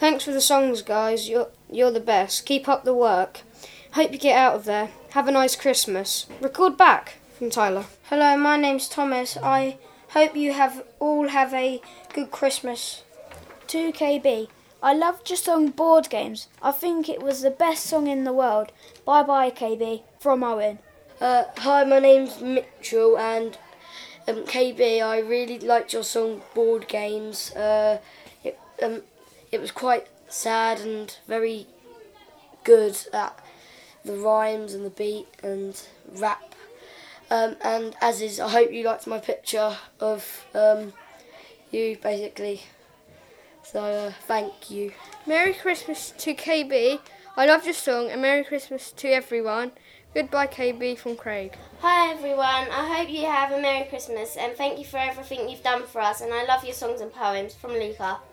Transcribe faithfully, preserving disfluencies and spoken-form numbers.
Thanks for the songs, guys. You're, you're the best. Keep up the work. Hope you get out of there. Have a nice Christmas. Record back from Tyler. Hello, my name's Thomas. I hope you have all have a good Christmas. To K B. I loved your song Board Games. I think it was the best song in the world. Bye bye, K B. From Owen. Uh, hi, my name's Mitchell, and um, K B, I really liked your song Board Games. Uh, it, um, it was quite sad and very good at the rhymes and the beat and rap. Um, and as is, I hope you liked my picture of um, you, basically. So, uh, thank you. Merry Christmas to K B. I love your song, and Merry Christmas to everyone. Goodbye, K B, from Craig. Hi everyone, I hope you have a Merry Christmas and thank you for everything you've done for us, and I love your songs and poems. From Luca.